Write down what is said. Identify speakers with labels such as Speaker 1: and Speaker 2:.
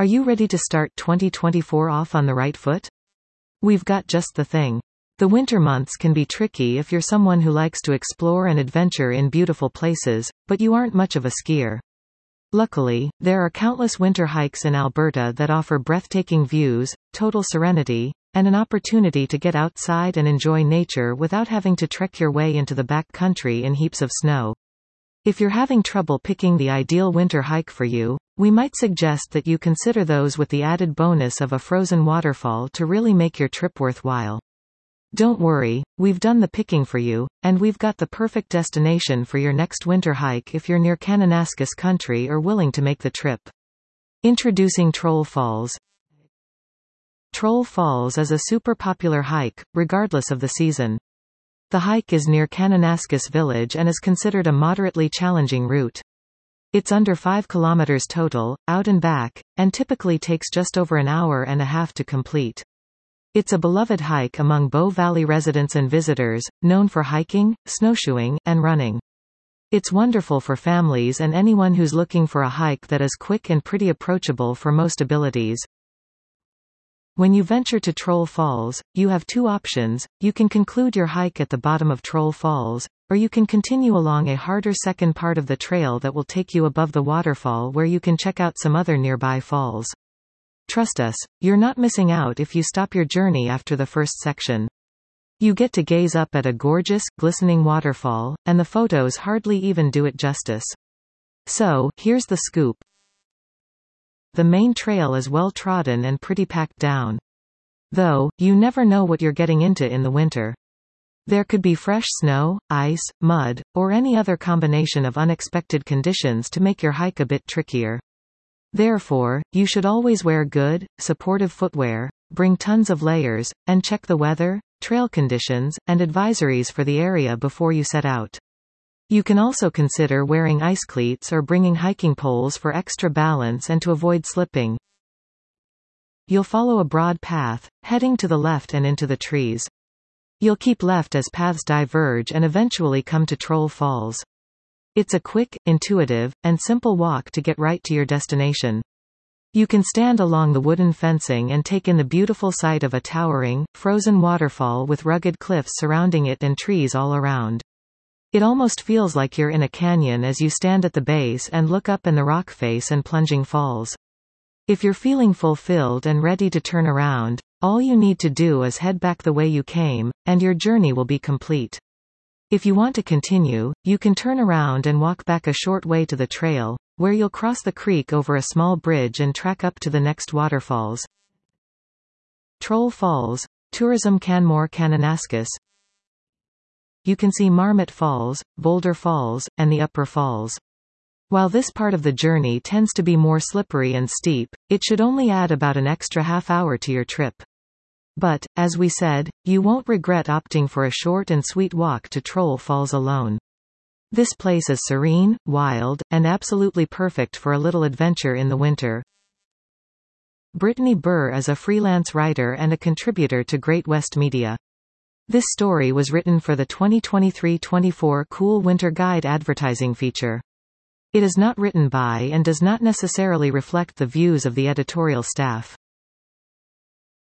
Speaker 1: Are you ready to start 2024 off on the right foot? We've got just the thing. The winter months can be tricky if you're someone who likes to explore and adventure in beautiful places, but you aren't much of a skier. Luckily, there are countless winter hikes in Alberta that offer breathtaking views, total serenity, and an opportunity to get outside and enjoy nature without having to trek your way into the back country in heaps of snow. If you're having trouble picking the ideal winter hike for you, we might suggest that you consider those with the added bonus of a frozen waterfall to really make your trip worthwhile. Don't worry, we've done the picking for you, and we've got the perfect destination for your next winter hike if you're near Kananaskis country or willing to make the trip. Introducing Troll Falls. Troll Falls is a super popular hike, regardless of the season. The hike is near Kananaskis village and is considered a moderately challenging route. It's under 5 kilometers total, out and back, and typically takes just over an hour and a half to complete. It's a beloved hike among Bow Valley residents and visitors, known for hiking, snowshoeing, and running. It's wonderful for families and anyone who's looking for a hike that is quick and pretty approachable for most abilities. When you venture to Troll Falls, you have two options: you can conclude your hike at the bottom of Troll Falls, or you can continue along a harder second part of the trail that will take you above the waterfall where you can check out some other nearby falls. Trust us, you're not missing out if you stop your journey after the first section. You get to gaze up at a gorgeous, glistening waterfall, and the photos hardly even do it justice. So, here's the scoop. The main trail is well trodden and pretty packed down. Though, you never know what you're getting into in the winter. There could be fresh snow, ice, mud, or any other combination of unexpected conditions to make your hike a bit trickier. Therefore, you should always wear good, supportive footwear, bring tons of layers, and check the weather, trail conditions, and advisories for the area before you set out. You can also consider wearing ice cleats or bringing hiking poles for extra balance and to avoid slipping. You'll follow a broad path, heading to the left and into the trees. You'll keep left as paths diverge and eventually come to Troll Falls. It's a quick, intuitive, and simple walk to get right to your destination. You can stand along the wooden fencing and take in the beautiful sight of a towering, frozen waterfall with rugged cliffs surrounding it and trees all around. It almost feels like you're in a canyon as you stand at the base and look up in the rock face and plunging falls. If you're feeling fulfilled and ready to turn around, all you need to do is head back the way you came, and your journey will be complete. If you want to continue, you can turn around and walk back a short way to the trail, where you'll cross the creek over a small bridge and track up to the next waterfalls. Troll Falls, Tourism Canmore Kananaskis. You can see Marmot Falls, Boulder Falls, and the Upper Falls. While this part of the journey tends to be more slippery and steep, it should only add about an extra half hour to your trip. But, as we said, you won't regret opting for a short and sweet walk to Troll Falls alone. This place is serene, wild, and absolutely perfect for a little adventure in the winter. Brittany Burr is a freelance writer and a contributor to Great West Media. This story was written for the 2023-24 Cool Winter Guide advertising feature. It is not written by and does not necessarily reflect the views of the editorial staff.